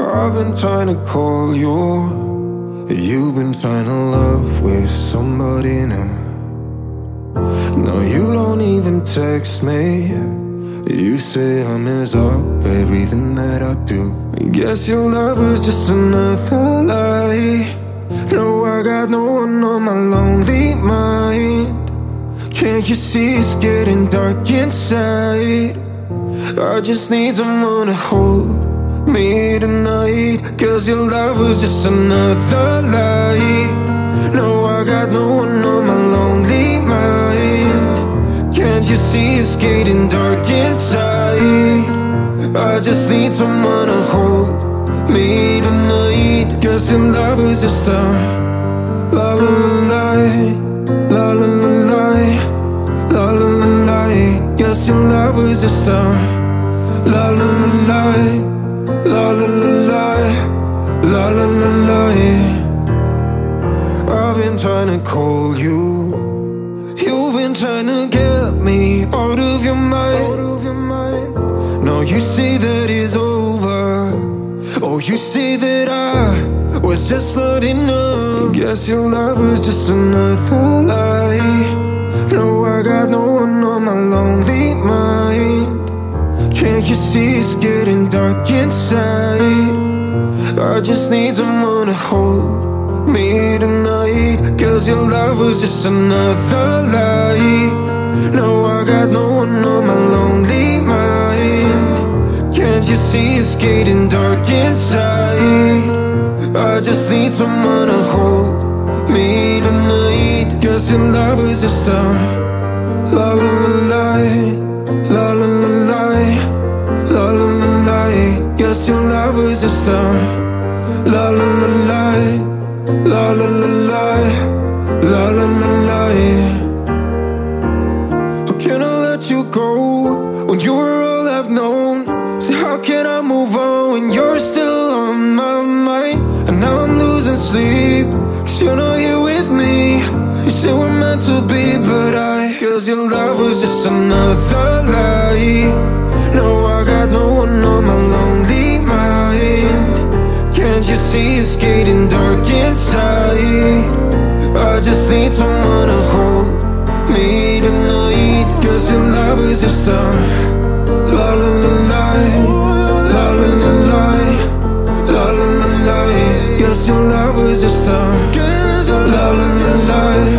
I've been trying to call you. You've been trying to love with somebody new. No, you don't even text me. You say I mess up everything that I do. Guess your love was just another lie. No, I got no one on my lonely mind. Can't you see it's getting dark inside? I just need someone to hold me tonight. Cause your love was just another lie. No, I got no one on my lonely mind. Can't you see it's getting dark inside? I just need someone to hold me tonight. Cause your love was just a la la la la la la la la la la. Guess your love was just a la la la la la la la la la la. I've been trying to call you. You've been trying to get me out of your mind. No, you say that it's over. Oh, you say that I was just not enough. Guess your love was just another lie. No, I got no one on my lonely mind. Can't you see it's getting dark inside? I just need someone to hold me tonight. Cause your love was just another lie. No, I got no one on my lonely mind. Can't you see it's getting dark inside? I just need someone to hold me tonight. Cause your love was just a la la la la la la la la la la. Guess your love was just a la la la la la la la la la la. How can I let you go when you were all I've known? So how can I move on when you're still on my mind? And now I'm losing sleep, cause you're not here with me. You said we're meant to be, but cause your love was just another lie. No, I got no one on my lonely mind. Can't you see it's getting dark inside? I just need someone to hold me tonight. Cause your love is just a la la la la la la la la la la la. Guess your love was just a la la la la